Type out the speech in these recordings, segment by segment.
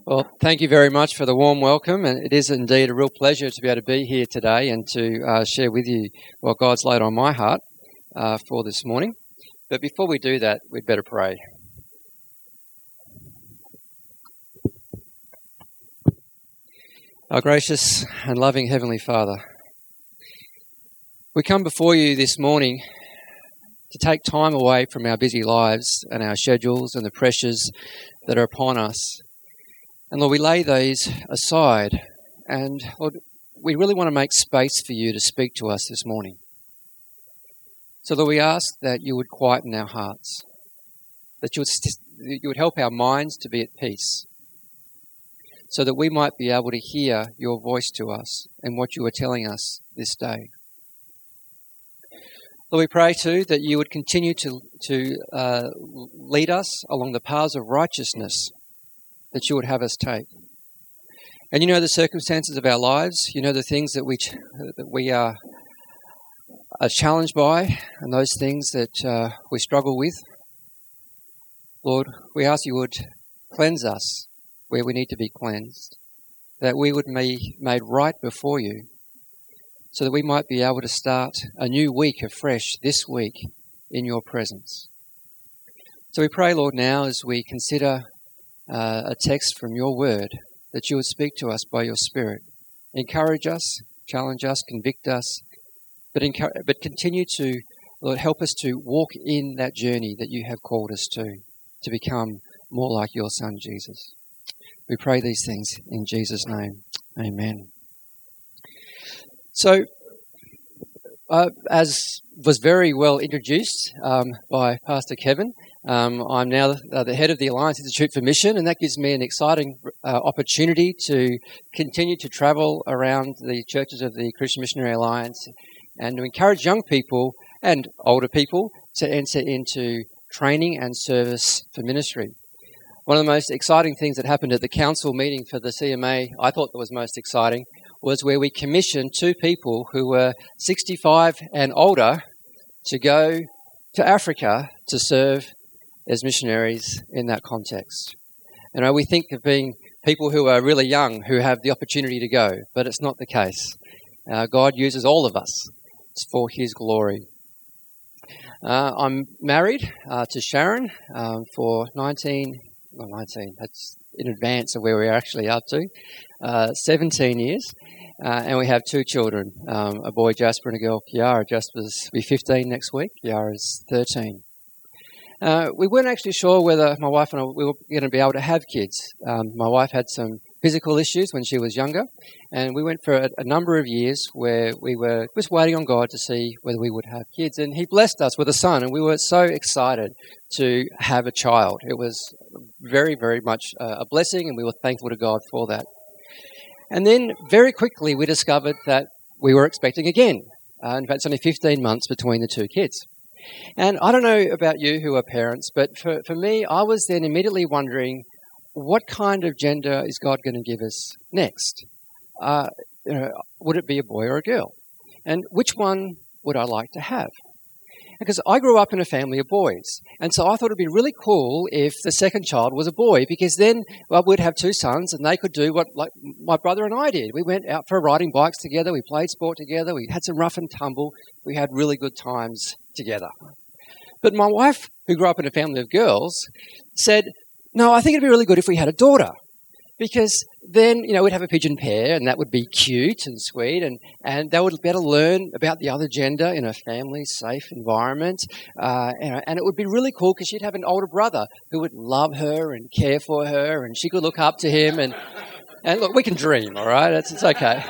Well, thank you very much for the warm welcome, and it is indeed a real pleasure to be able to be here today and to share with you what God's laid on my heart for this morning. But before we do that, we'd better pray. Our gracious and loving Heavenly Father, we come before you this morning to take time away from our busy lives and our schedules and the pressures that are upon us. And Lord, we lay these aside, and Lord, we really want to make space for you to speak to us this morning. So Lord, we ask that you would quieten our hearts, that you would help our minds to be at peace, so that we might be able to hear your voice to us and what you are telling us this day. Lord, we pray too that you would continue to lead us along the paths of righteousness that you would have us take. And you know the circumstances of our lives, you know the things that we are challenged by, and those things that we struggle with. Lord, we ask you would cleanse us where we need to be cleansed, that we would be made right before you, so that we might be able to start a new week afresh this week in your presence. So we pray, Lord, now as we consider a text from your word, that you would speak to us by your Spirit. Encourage us, challenge us, convict us, but continue to, Lord, help us to walk in that journey that you have called us to become more like your Son, Jesus. We pray these things in Jesus' name. Amen. So, as was very well introduced by Pastor Kevin, I'm now the head of the Alliance Institute for Mission, and that gives me an exciting opportunity to continue to travel around the churches of the Christian Missionary Alliance and to encourage young people and older people to enter into training and service for ministry. One of the most exciting things that happened at the council meeting for the CMA, I thought that was most exciting, was where we commissioned two people who were 65 and older to go to Africa to serve as missionaries in that context. You know, we think of being people who are really young who have the opportunity to go, but it's not the case. God uses all of us. It's for his glory. I'm married to Sharon for 19, that's in advance of where we're actually up to, 17 years. And we have two children, a boy, Jasper, and a girl, Kiara. Jasper's will be 15 next week. Kiara's 13. We weren't actually sure whether my wife and I we were going to be able to have kids. My wife had some physical issues when she was younger, and we went for a number of years where we were just waiting on God to see whether we would have kids. And he blessed us with a son, and we were so excited to have a child. It was very, very much a blessing, and we were thankful to God for that. And then very quickly we discovered that we were expecting again. In fact, it's only 15 months between the two kids. And I don't know about you who are parents, but for me, I was then immediately wondering, what kind of gender is God going to give us next? Would it be a boy or a girl? And which one would I like to have? Because I grew up in a family of boys, and so I thought it would be really cool if the second child was a boy, because then we'd have two sons and they could do what like my brother and I did. We went out for riding bikes together, we played sport together, we had some rough and tumble, we had really good times together. But my wife, who grew up in a family of girls, said, no, I think it'd be really good if we had a daughter, because then, we'd have a pigeon pair, and that would be cute and sweet, and they would be able to learn about the other gender in a family, safe environment, and it would be really cool because she'd have an older brother who would love her and care for her, and she could look up to him, and look, we can dream, all right? It's okay.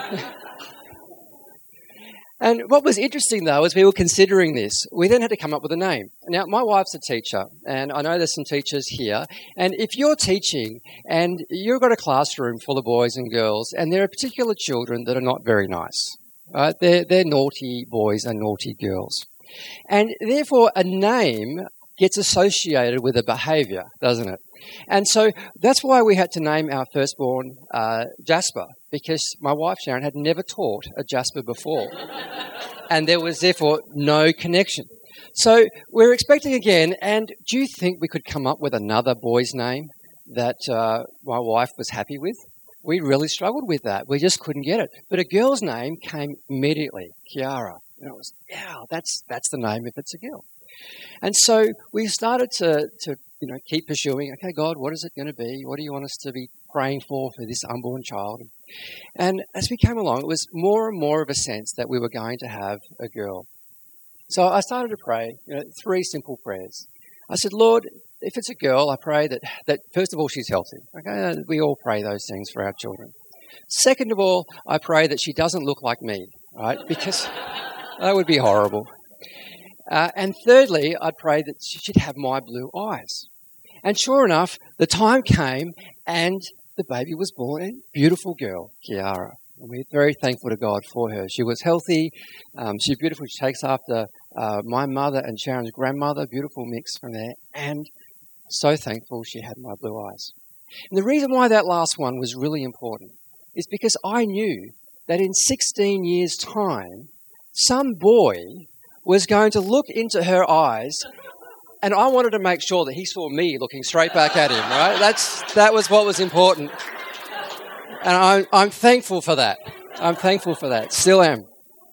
And what was interesting, though, as we were considering this, we then had to come up with a name. Now, my wife's a teacher, and I know there's some teachers here, and if you're teaching and you've got a classroom full of boys and girls, and there are particular children that are not very nice, right? They're naughty boys and naughty girls. And therefore, a name gets associated with a behaviour, doesn't it? And so that's why we had to name our firstborn Jasper, because my wife Sharon had never taught a Jasper before. And there was therefore no connection. So we're expecting again, and do you think we could come up with another boy's name? that my wife was happy with. We really struggled with that. We just couldn't get it. But a girl's name came immediately, Kiara. And it was, that's the name if it's a girl. And so we started to keep pursuing, okay, God, what is it going to be? What do you want us to be praying for this unborn child? And as we came along, it was more and more of a sense that we were going to have a girl. So I started to pray, 3 simple prayers. I said, Lord, if it's a girl, I pray that first of all, she's healthy. Okay, we all pray those things for our children. Second of all, I pray that she doesn't look like me, right? Because that would be horrible. And thirdly, I pray that she should have my blue eyes. And sure enough, the time came and the baby was born, a beautiful girl, Kiara. And we're very thankful to God for her. She was healthy. She's beautiful. She takes after my mother and Sharon's grandmother. Beautiful mix from there. And so thankful she had my blue eyes. And the reason why that last one was really important is because I knew that in 16 years' time, some boy was going to look into her eyes, and I wanted to make sure that he saw me looking straight back at him, right? That was what was important. And I'm thankful for that. I'm thankful for that. Still am.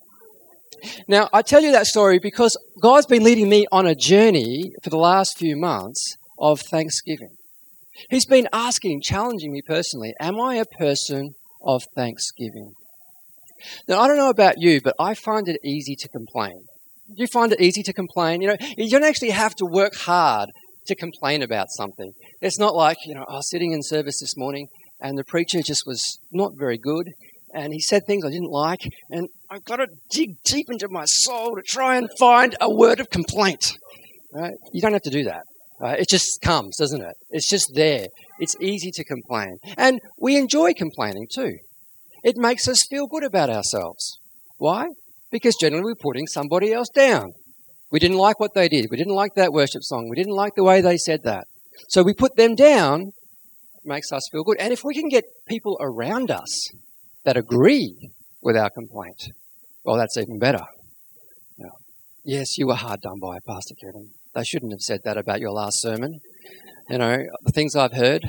Now, I tell you that story because God's been leading me on a journey for the last few months of thanksgiving. He's been challenging me personally, am I a person of thanksgiving? Now, I don't know about you, but I find it easy to complain. Do you find it easy to complain? You don't actually have to work hard to complain about something. It's not like, I was sitting in service this morning and the preacher just was not very good and he said things I didn't like and I've got to dig deep into my soul to try and find a word of complaint. Right? You don't have to do that. Right? It just comes, doesn't it? It's just there. It's easy to complain. And we enjoy complaining too. It makes us feel good about ourselves. Why? Because generally we're putting somebody else down. We didn't like what they did. We didn't like that worship song. We didn't like the way they said that. So we put them down. It makes us feel good. And if we can get people around us that agree with our complaint, well, that's even better. Yes, you were hard done by, Pastor Kevin. They shouldn't have said that about your last sermon. The things I've heard.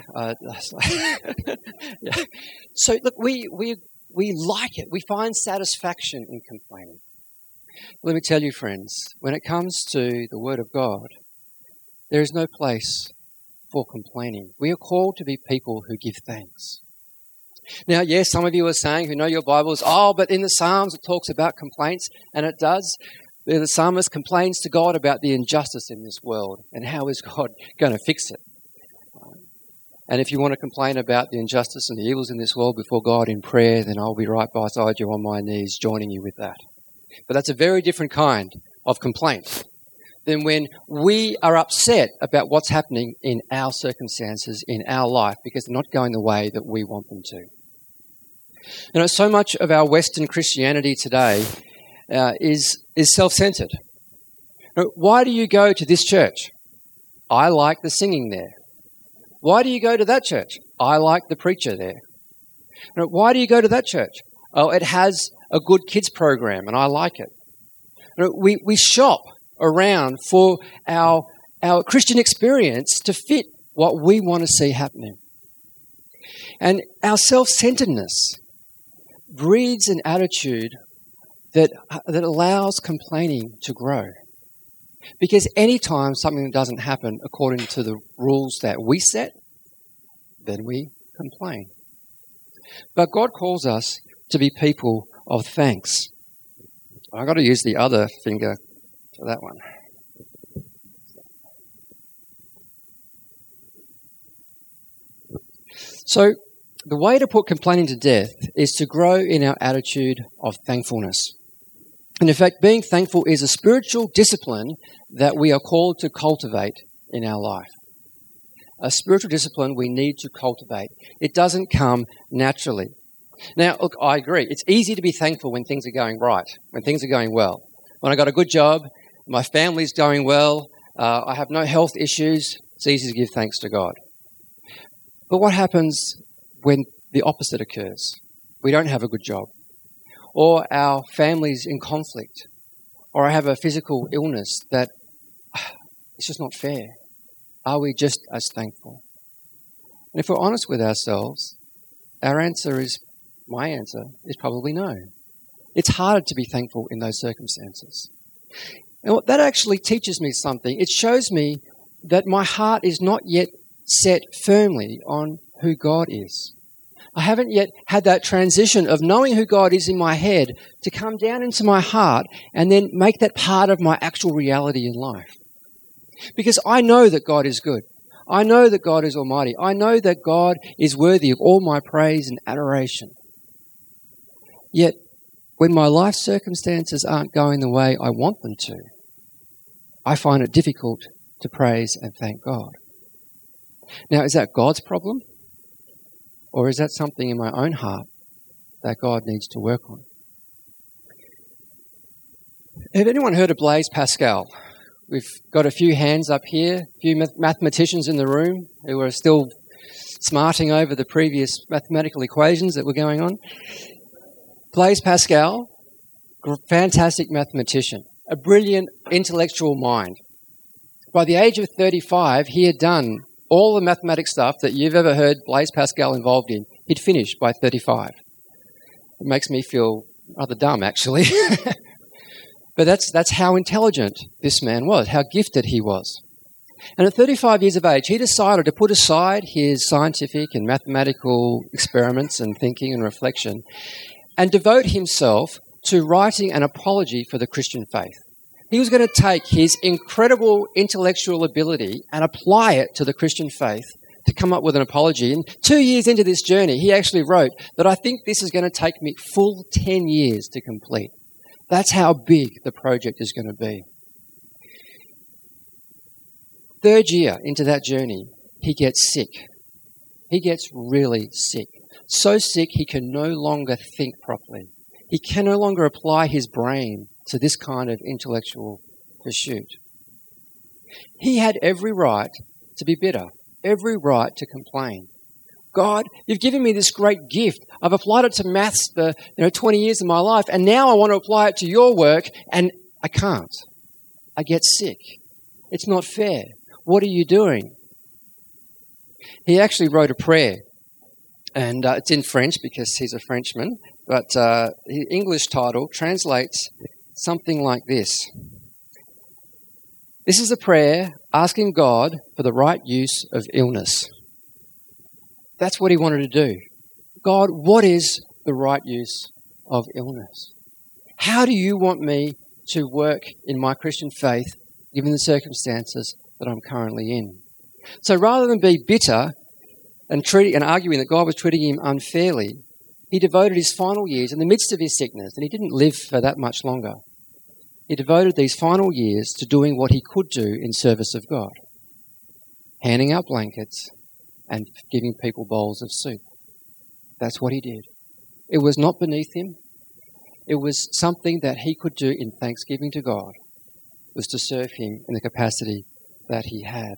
Yeah. So look, we like it. We find satisfaction in complaining. Let me tell you, friends, when it comes to the Word of God, there is no place for complaining. We are called to be people who give thanks. Now, yes, some of you are saying, who know your Bibles, but in the Psalms it talks about complaints, and it does. The psalmist complains to God about the injustice in this world, and how is God going to fix it? And if you want to complain about the injustice and the evils in this world before God in prayer, then I'll be right beside you on my knees joining you with that. But that's a very different kind of complaint than when we are upset about what's happening in our circumstances, in our life, because they're not going the way that we want them to. So much of our Western Christianity today is self-centered. Why do you go to this church? I like the singing there. Why do you go to that church? I like the preacher there. Why do you go to that church? Oh, it has a good kids program and I like it. We shop around for our Christian experience to fit what we want to see happening. And our self-centeredness breeds an attitude that allows complaining to grow. Because any time something doesn't happen according to the rules that we set, then we complain. But God calls us to be people of thanks. I've got to use the other finger for that one. So the way to put complaining to death is to grow in our attitude of thankfulness. And in fact, being thankful is a spiritual discipline that we are called to cultivate in our life. A spiritual discipline we need to cultivate. It doesn't come naturally. Now, look, I agree. It's easy to be thankful when things are going right, when things are going well. When I got a good job, my family's going well, I have no health issues, it's easy to give thanks to God. But what happens when the opposite occurs? We don't have a good job, or our family's in conflict, or I have a physical illness that it's just not fair. Are we just as thankful? And if we're honest with ourselves, my answer is probably no. It's harder to be thankful in those circumstances. And what that actually teaches me something. It shows me that my heart is not yet set firmly on who God is. I haven't yet had that transition of knowing who God is in my head to come down into my heart and then make that part of my actual reality in life. Because I know that God is good. I know that God is almighty. I know that God is worthy of all my praise and adoration. Yet, when my life circumstances aren't going the way I want them to, I find it difficult to praise and thank God. Now, is that God's problem? Or is that something in my own heart that God needs to work on? Have anyone heard of Blaise Pascal? We've got a few hands up here, a few mathematicians in the room who are still smarting over the previous mathematical equations that were going on. Blaise Pascal, fantastic mathematician, a brilliant intellectual mind. By the age of 35, he had done all the mathematics stuff that you've ever heard Blaise Pascal involved in. He'd finished by 35. It makes me feel rather dumb, actually. But that's how intelligent this man was, how gifted he was. And at 35 years of age, he decided to put aside his scientific and mathematical experiments and thinking and reflection and devote himself to writing an apology for the Christian faith. He was going to take his incredible intellectual ability and apply it to the Christian faith to come up with an apology. And 2 years into this journey, he actually wrote that I think this is going to take me full 10 years to complete. That's how big the project is going to be. Third year into that journey, he gets sick. He gets really sick. So sick he can no longer think properly. He can no longer apply his brain to this kind of intellectual pursuit. He had every right to be bitter, every right to complain. God, you've given me this great gift. I've applied it to maths for 20 years of my life, and now I want to apply it to your work, and I can't. I get sick. It's not fair. What are you doing? He actually wrote a prayer, and it's in French because he's a Frenchman, but the English title translates something like this. This is a prayer asking God for the right use of illness. That's what he wanted to do. God, what is the right use of illness? How do you want me to work in my Christian faith given the circumstances that I'm currently in? So rather than be bitter and arguing that God was treating him unfairly, he devoted his final years in the midst of his sickness, and he didn't live for that much longer. He devoted these final years to doing what he could do in service of God, handing out blankets and giving people bowls of soup. That's what he did. It was not beneath him. It was something that he could do in thanksgiving to God, was to serve him in the capacity that he had.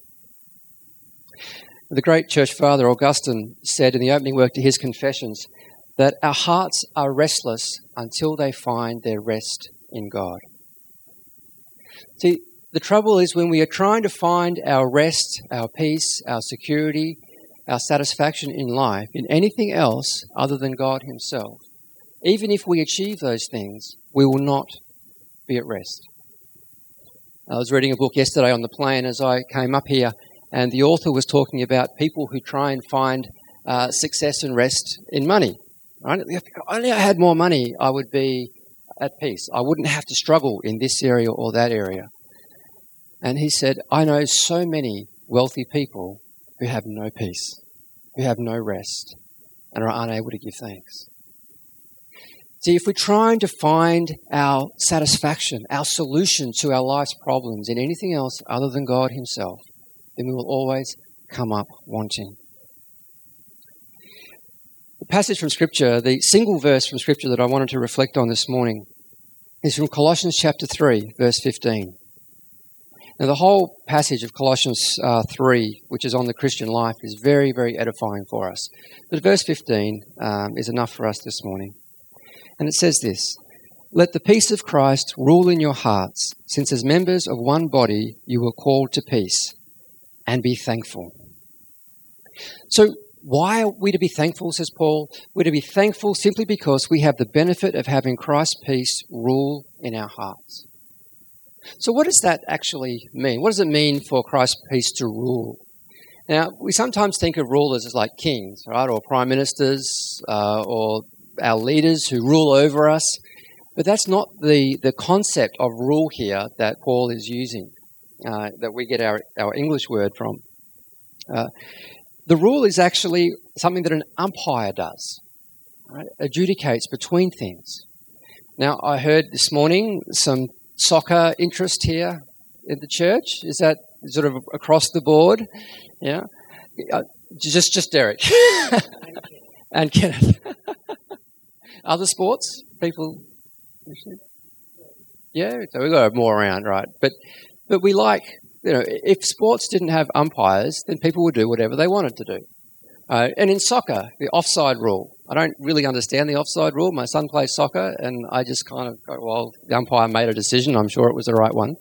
The great church father Augustine said in the opening work to his Confessions that our hearts are restless until they find their rest in God. See, the trouble is when we are trying to find our rest, our peace, our security, our satisfaction in life in anything else other than God himself, even if we achieve those things, we will not be at rest. I was reading a book yesterday on the plane as I came up here, and the author was talking about people who try and find success and rest in money. Right? If only I had more money, I would be at peace. I wouldn't have to struggle in this area or that area. And he said, I know so many wealthy people who have no peace, who have no rest, and are unable to give thanks. See, if we're trying to find our satisfaction, our solution to our life's problems in anything else other than God himself, then we will always come up wanting. The passage from Scripture, the single verse from Scripture that I wanted to reflect on this morning is from Colossians chapter 3, verse 15. Now, the whole passage of Colossians 3, which is on the Christian life, is very, very edifying for us. But verse 15 is enough for us this morning. And it says this, "Let the peace of Christ rule in your hearts, since as members of one body you were called to peace, and be thankful." So why are we to be thankful, says Paul? We're to be thankful simply because we have the benefit of having Christ's peace rule in our hearts. So what does that actually mean? What does it mean for Christ's peace to rule? Now, we sometimes think of rulers as like kings, right, or prime ministers, or our leaders who rule over us. But that's not the concept of rule here that Paul is using, that we get our English word from. The rule is actually something that an umpire does, right? Adjudicates between things. Now, I heard this morning some soccer interest here in the church. Is that sort of across the board? Yeah, just Derek and Kenneth. Other sports, people. Yeah, so we've got more around, right? But we like, if sports didn't have umpires, then people would do whatever they wanted to do. And in soccer, the offside rule. I don't really understand the offside rule. My son plays soccer, and I just kind of go, well, the umpire made a decision. I'm sure it was the right one.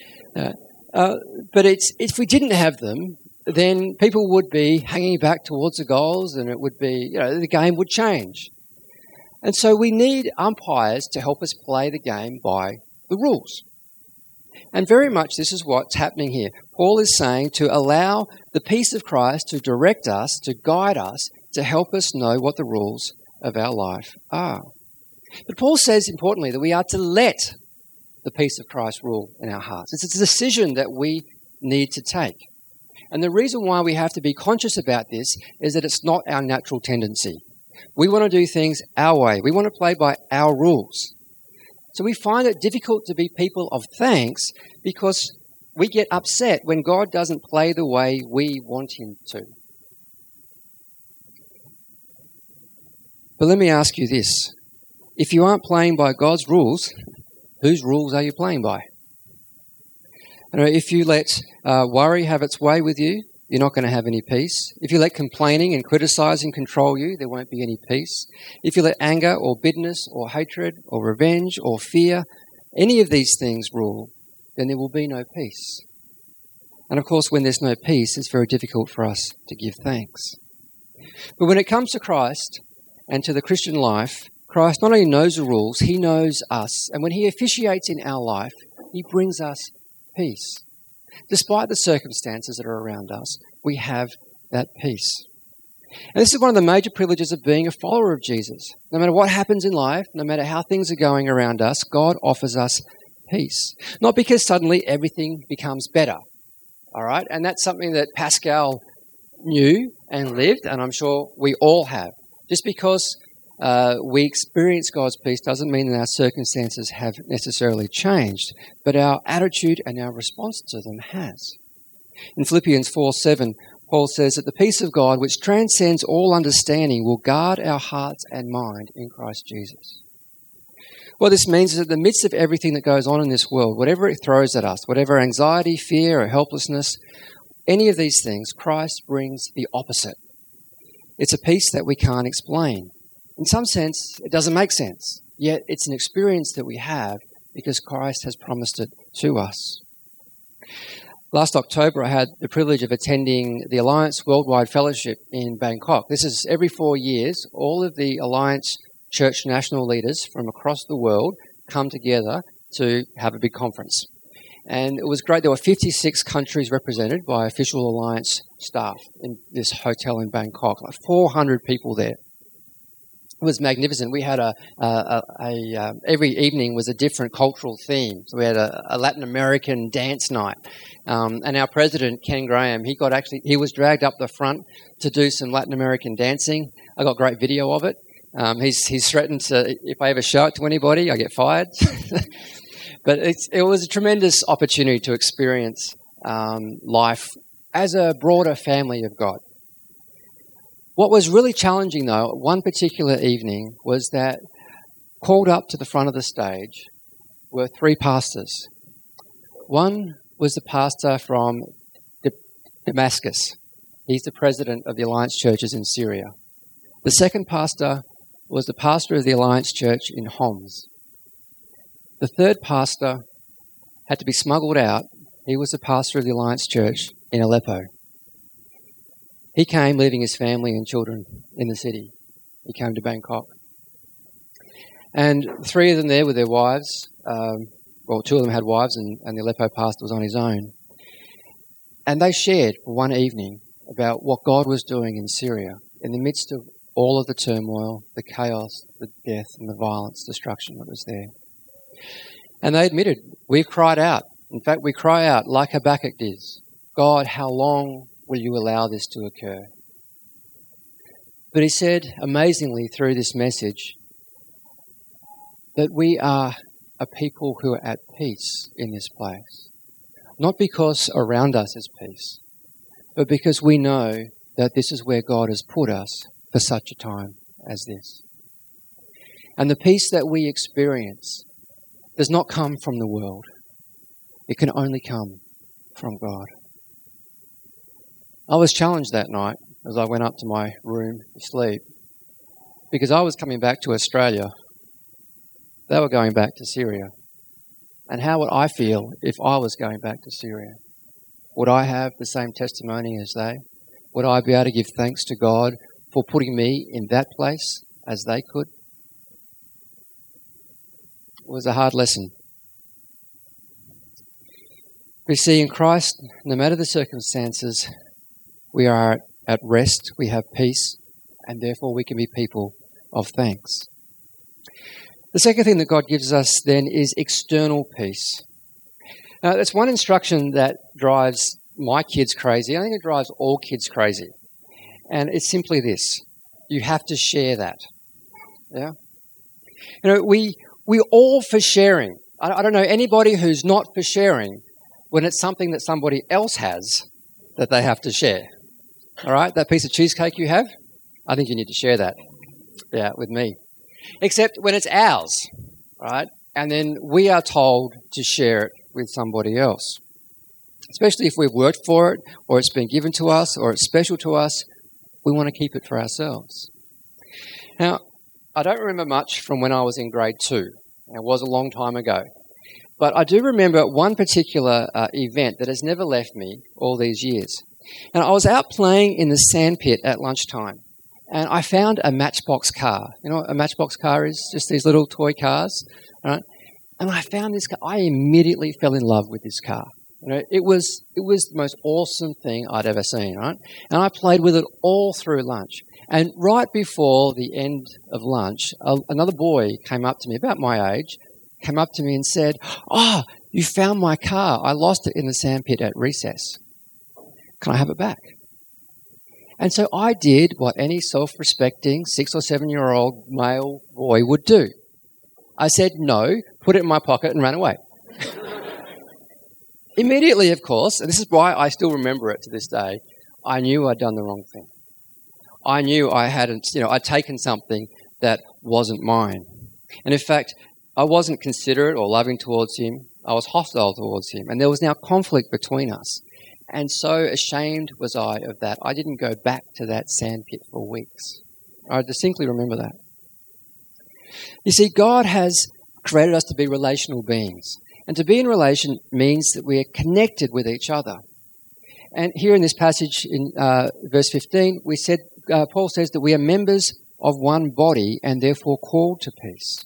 But if we didn't have them, then people would be hanging back towards the goals, and it would be, the game would change. And so we need umpires to help us play the game by the rules. And very much this is what's happening here. Paul is saying to allow the peace of Christ to direct us, to guide us, to help us know what the rules of our life are. But Paul says, importantly, that we are to let the peace of Christ rule in our hearts. It's a decision that we need to take. And the reason why we have to be conscious about this is that it's not our natural tendency. We want to do things our way. We want to play by our rules. So we find it difficult to be people of thanks because we get upset when God doesn't play the way we want him to. But let me ask you this. If you aren't playing by God's rules, whose rules are you playing by? If you let worry have its way with you, you're not going to have any peace. If you let complaining and criticizing control you, there won't be any peace. If you let anger or bitterness or hatred or revenge or fear, any of these things rule, then there will be no peace. And of course, when there's no peace, it's very difficult for us to give thanks. But when it comes to Christ and to the Christian life, Christ not only knows the rules, he knows us. And when he officiates in our life, he brings us peace. Despite the circumstances that are around us, we have that peace. And this is one of the major privileges of being a follower of Jesus. No matter what happens in life, no matter how things are going around us, God offers us peace. Not because suddenly everything becomes better, all right? And that's something that Pascal knew and lived, and I'm sure we all have. Just because we experience God's peace doesn't mean that our circumstances have necessarily changed, but our attitude and our response to them has. In Philippians 4:7, Paul says that the peace of God, which transcends all understanding, will guard our hearts and mind in Christ Jesus. What this means is that in the midst of everything that goes on in this world, whatever it throws at us, whatever anxiety, fear, or helplessness, any of these things, Christ brings the opposite. It's a peace that we can't explain. In some sense, it doesn't make sense, yet it's an experience that we have because Christ has promised it to us. Last October, I had the privilege of attending the Alliance Worldwide Fellowship in Bangkok. This is every 4 years. All of the Alliance Church national leaders from across the world come together to have a big conference. And it was great. There were 56 countries represented by official Alliance staff in this hotel in Bangkok, like 400 people there. It was magnificent. We had every evening was a different cultural theme. So we had a Latin American dance night, and our president Ken Graham, he was dragged up the front to do some Latin American dancing. I got great video of it. He's threatened to, if I ever show it to anybody, I get fired. But it was a tremendous opportunity to experience life as a broader family of God. What was really challenging, though, one particular evening was that called up to the front of the stage were 3 pastors. One was the pastor from Damascus. He's the president of the Alliance Churches in Syria. The second pastor was the pastor of the Alliance Church in Homs. The third pastor had to be smuggled out. He was the pastor of the Alliance Church in Aleppo. He came leaving his family and children in the city. He came to Bangkok. And 3 of them there with their wives, 2 of them had wives and the Aleppo pastor was on his own. And they shared for one evening about what God was doing in Syria in the midst of all of the turmoil, the chaos, the death and the violence, destruction that was there. And they admitted, we've cried out. In fact, we cry out like Habakkuk did. God, how long will you allow this to occur? But he said, amazingly through this message, that we are a people who are at peace in this place. Not because around us is peace, but because we know that this is where God has put us for such a time as this. And the peace that we experience does not come from the world. It can only come from God. I was challenged that night as I went up to my room to sleep because I was coming back to Australia. They were going back to Syria. And how would I feel if I was going back to Syria? Would I have the same testimony as they? Would I be able to give thanks to God for putting me in that place as they could? It was a hard lesson. We see in Christ, no matter the circumstances, we are at rest, we have peace, and therefore we can be people of thanks. The second thing that God gives us then is external peace. Now, that's one instruction that drives my kids crazy. I think it drives all kids crazy. And it's simply this. You have to share that. Yeah? You know, we all for sharing. I don't know anybody who's not for sharing when it's something that somebody else has that they have to share. All right? That piece of cheesecake you have, I think you need to share that. Yeah, with me. Except when it's ours, right? And then we are told to share it with somebody else. Especially if we've worked for it, or it's been given to us, or it's special to us, we want to keep it for ourselves. Now, I don't remember much from when I was in grade 2. It was a long time ago. But I do remember one particular event that has never left me all these years. And I was out playing in the sandpit at lunchtime. And I found a Matchbox car. You know what a Matchbox car is? Just these little toy cars. Right? And I found this car. I immediately fell in love with this car. You know, it was the most awesome thing I'd ever seen. Right? And I played with it all through lunch. And right before the end of lunch, another boy came up to me, about my age, came up to me and said, "Oh, you found my car. I lost it in the sandpit at recess. Can I have it back?" And so I did what any self-respecting 6 or 7-year-old male boy would do. I said no, put it in my pocket and ran away. Immediately, of course, and this is why I still remember it to this day, I knew I'd done the wrong thing. I knew I hadn't, I'd taken something that wasn't mine. And in fact, I wasn't considerate or loving towards him. I was hostile towards him. And there was now conflict between us. And so ashamed was I of that, I didn't go back to that sandpit for weeks. I distinctly remember that. You see, God has created us to be relational beings. And to be in relation means that we are connected with each other. And here in this passage in verse 15, Paul says that we are members of one body and therefore called to peace.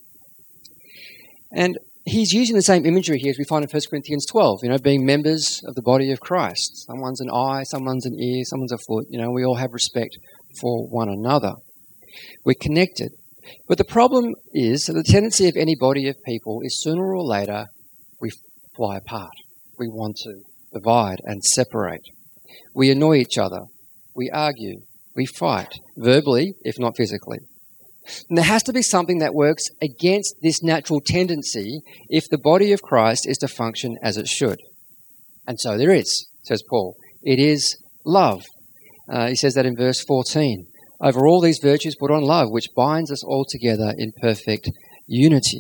And he's using the same imagery here as we find in 1 Corinthians 12, being members of the body of Christ. Someone's an eye, someone's an ear, someone's a foot. We all have respect for one another. We're connected. But the problem is that the tendency of any body of people is sooner or later we fly apart. We want to divide and separate. We annoy each other. We argue. We fight, verbally, if not physically. And there has to be something that works against this natural tendency if the body of Christ is to function as it should. And so there is, says Paul. It is love. He says that in verse 14. Over all these virtues put on love, which binds us all together in perfect unity.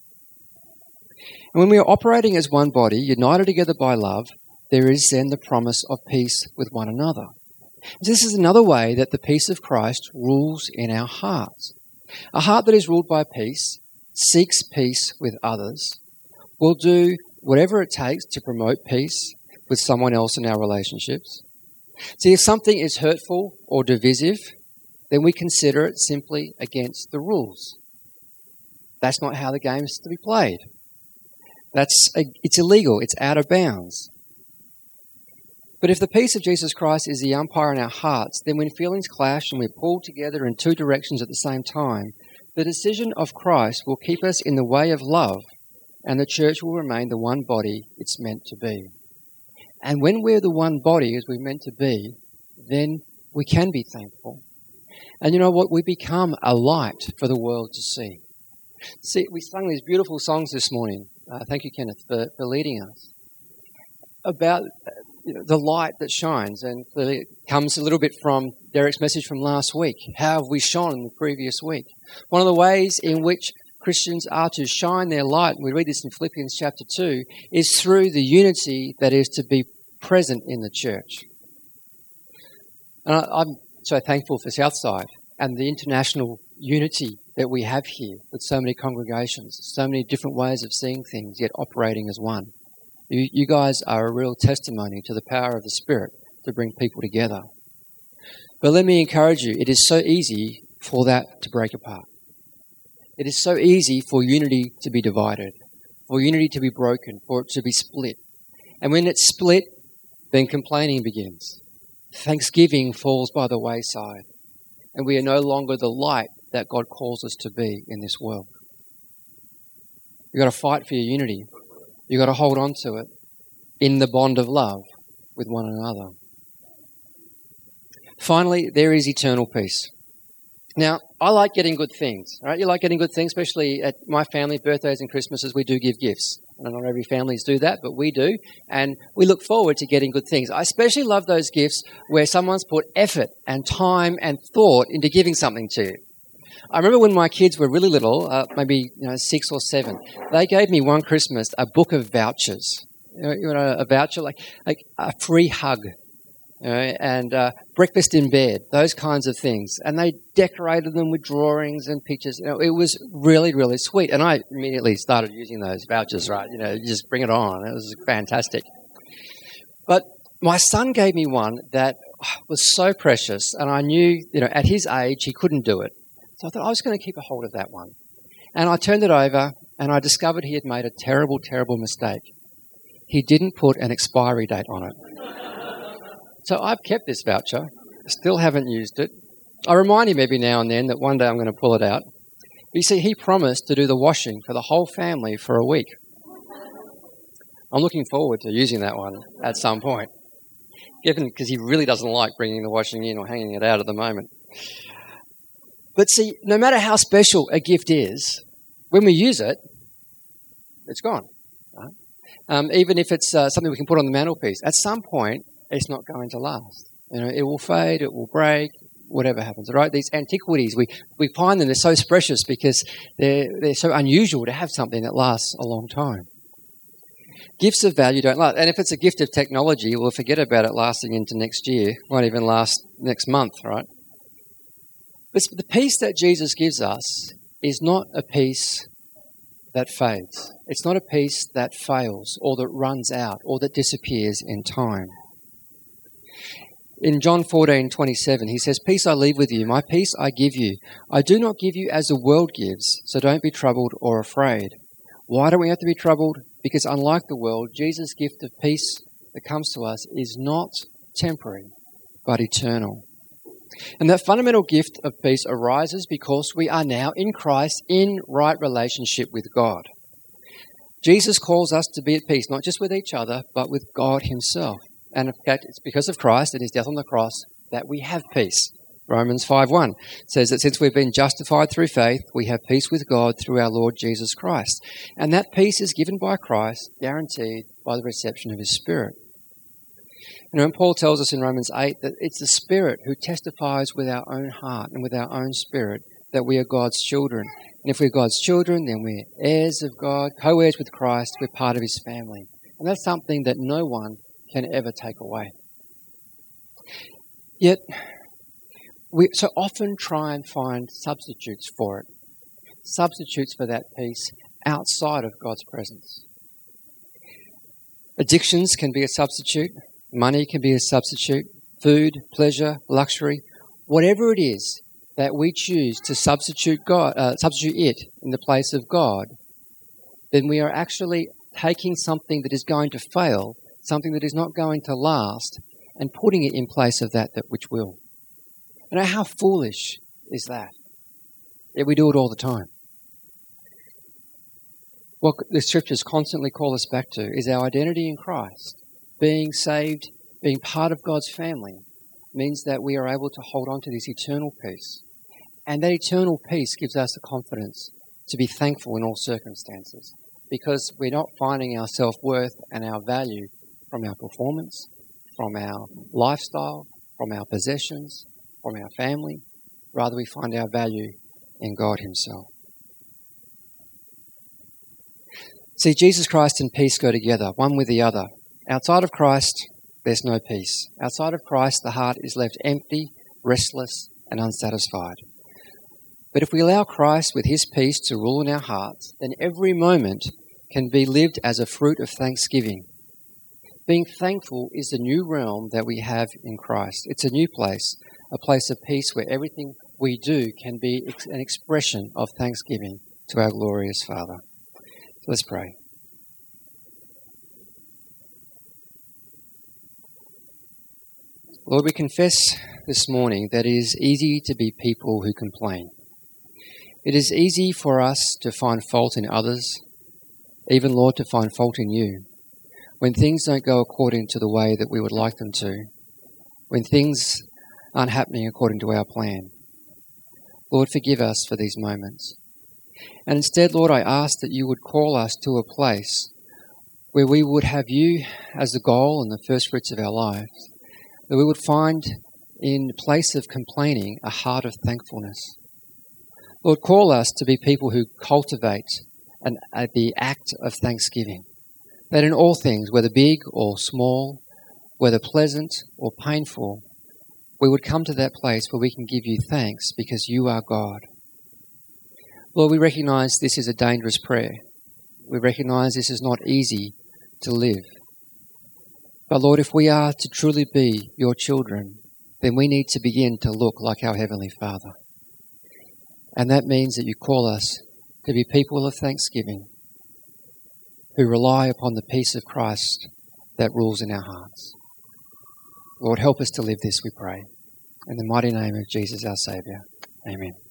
And when we are operating as one body, united together by love, there is then the promise of peace with one another. This is another way that the peace of Christ rules in our hearts. A heart that is ruled by peace, seeks peace with others, will do whatever it takes to promote peace with someone else in our relationships, See, if something is hurtful or divisive, then we consider it simply against the rules. That's not how the game is to be played. It's illegal. It's out of bounds. But if the peace of Jesus Christ is the umpire in our hearts, then when feelings clash and we're pulled together in two directions at the same time, the decision of Christ will keep us in the way of love, and the church will remain the one body it's meant to be. And when we're the one body as we're meant to be, then we can be thankful. And you know what? We become a light for the world to see. See, we sung these beautiful songs this morning. Thank you, Kenneth, for leading us. About the light that shines, and clearly it comes a little bit from Derek's message from last week. How have we shone in the previous week? One of the ways in which Christians are to shine their light, and we read this in Philippians chapter 2, is through the unity that is to be present in the church. And I'm so thankful for Southside and the international unity that we have here with so many congregations, so many different ways of seeing things, yet operating as one. You guys are a real testimony to the power of the Spirit to bring people together. But let me encourage you, it is so easy for that to break apart. It is so easy for unity to be divided, for unity to be broken, for it to be split. And when it's split, then complaining begins. Thanksgiving falls by the wayside, and we are no longer the light that God calls us to be in this world. You've got to fight for your unity. You've got to hold on to it in the bond of love with one another. Finally, there is eternal peace. Now, I like getting good things, right? You like getting good things, especially at my family, birthdays and Christmases, we do give gifts. And not every families do that, but we do. And we look forward to getting good things. I especially love those gifts where someone's put effort and time and thought into giving something to you. I remember when my kids were really little, maybe 6 or 7, they gave me one Christmas a book of vouchers. A voucher like a free hug, and breakfast in bed, those kinds of things. And they decorated them with drawings and pictures. It was really, really sweet. And I immediately started using those vouchers, right? You just bring it on. It was fantastic. But my son gave me one that was so precious, and I knew, at his age, he couldn't do it. So I thought I was going to keep a hold of that one. And I turned it over, and I discovered he had made a terrible, terrible mistake. He didn't put an expiry date on it. So I've kept this voucher, still haven't used it. I remind him every now and then that one day I'm going to pull it out. But you see, he promised to do the washing for the whole family for a week. I'm looking forward to using that one at some point, because he really doesn't like bringing the washing in or hanging it out at the moment. But see, no matter how special a gift is, when we use it, it's gone. Right? Even if it's something we can put on the mantelpiece, at some point, it's not going to last. It will fade, it will break, whatever happens. Right? These antiquities, we find them, they're so precious because they're so unusual to have something that lasts a long time. Gifts of value don't last. And if it's a gift of technology, we'll forget about it lasting into next year. Won't even last next month, right? But the peace that Jesus gives us is not a peace that fades. It's not a peace that fails or that runs out or that disappears in time. In John 14:27, he says, "Peace I leave with you, my peace I give you. I do not give you as the world gives, so don't be troubled or afraid." Why don't we have to be troubled? Because unlike the world, Jesus' gift of peace that comes to us is not temporary, but eternal. And that fundamental gift of peace arises because we are now in Christ in right relationship with God. Jesus calls us to be at peace, not just with each other, but with God himself. And in fact, it's because of Christ and his death on the cross that we have peace. Romans 5:1 says that since we've been justified through faith, we have peace with God through our Lord Jesus Christ. And that peace is given by Christ, guaranteed by the reception of his Spirit. And Paul tells us in Romans 8 that it's the Spirit who testifies with our own heart and with our own spirit that we are God's children. And if we're God's children, then we're heirs of God, co-heirs with Christ, we're part of his family. And that's something that no one can ever take away. Yet, we so often try and find substitutes for it, substitutes for that peace outside of God's presence. Addictions can be a substitute. Money can be a substitute. food, pleasure, luxury, whatever it is that we choose to substitute it in the place of God, then we are actually taking something that is going to fail, something that is not going to last, and putting it in place of that which will. You know, how foolish is that? Yet we do it all the time. What the Scriptures constantly call us back to is our identity in Christ. Being saved, being part of God's family, means that we are able to hold on to this eternal peace. And that eternal peace gives us the confidence to be thankful in all circumstances, because we're not finding our self-worth and our value from our performance, from our lifestyle, from our possessions, from our family. Rather, we find our value in God Himself. See, Jesus Christ and peace go together, one with the other. Outside of Christ, there's no peace. Outside of Christ, the heart is left empty, restless, and unsatisfied. But if we allow Christ with His peace to rule in our hearts, then every moment can be lived as a fruit of thanksgiving. Being thankful is the new realm that we have in Christ. It's a new place, a place of peace where everything we do can be an expression of thanksgiving to our glorious Father. So let's pray. Lord, we confess this morning that it is easy to be people who complain. It is easy for us to find fault in others, even, Lord, to find fault in You. When things don't go according to the way that we would like them to, when things aren't happening according to our plan. Lord, forgive us for these moments. And instead, Lord, I ask that You would call us to a place where we would have You as the goal and the first fruits of our lives, that we would find in place of complaining a heart of thankfulness. Lord, call us to be people who cultivate the act of thanksgiving, that in all things, whether big or small, whether pleasant or painful, we would come to that place where we can give You thanks because You are God. Lord, we recognize this is a dangerous prayer. We recognize this is not easy to live. But Lord, if we are to truly be Your children, then we need to begin to look like our Heavenly Father. And that means that You call us to be people of thanksgiving, who rely upon the peace of Christ that rules in our hearts. Lord, help us to live this, we pray. In the mighty name of Jesus, our Saviour. Amen.